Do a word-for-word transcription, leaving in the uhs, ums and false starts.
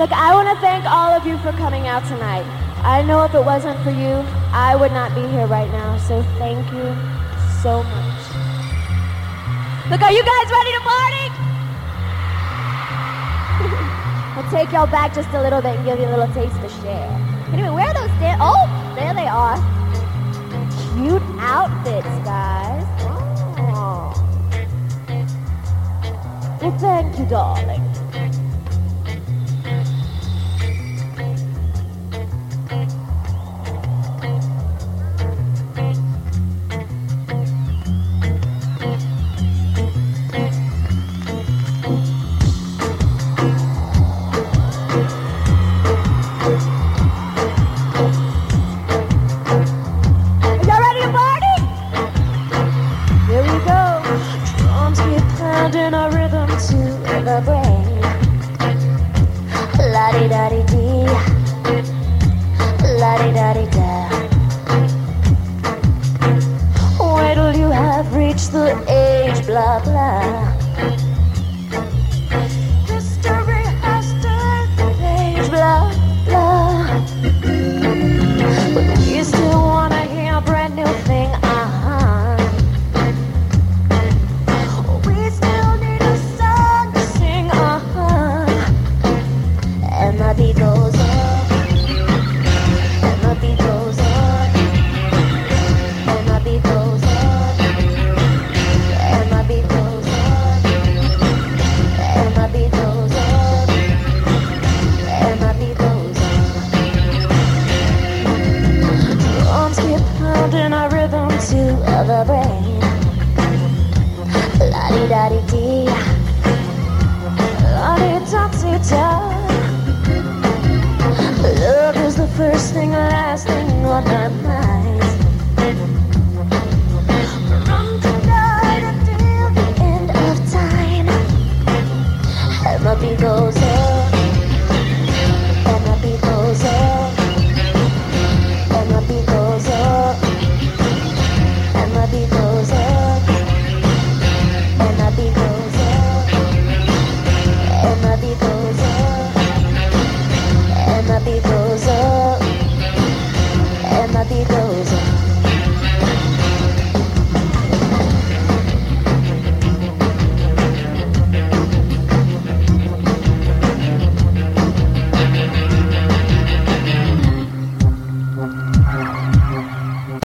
Look, I want to thank all of you for coming out tonight. I know if it wasn't for you, I would not be here right now, so thank you so much. Look, are you guys ready to party? I'll take y'all back just a little bit and give you a little taste to share. Anyway, where are those stand- Oh, there they are. Cute outfits, guys. Oh. Well, thank you, darling. La-di-da-di-dee, la-di-da-di-da. Wait till you have reached the age, blah, blah. History has turned the page, blah, blah. But we still wanna hear a brand new thing, uh-huh. We still need a song to sing, uh-huh. And the beat goes on, and the beat goes on, and the beat goes on, and the beat goes on, and the beat goes on, and the beat goes on. Drums keep pounding a rhythm to the brain. La-di-da-di-dee, la-di-da-di-da. Love is the first thing, last thing on my mind.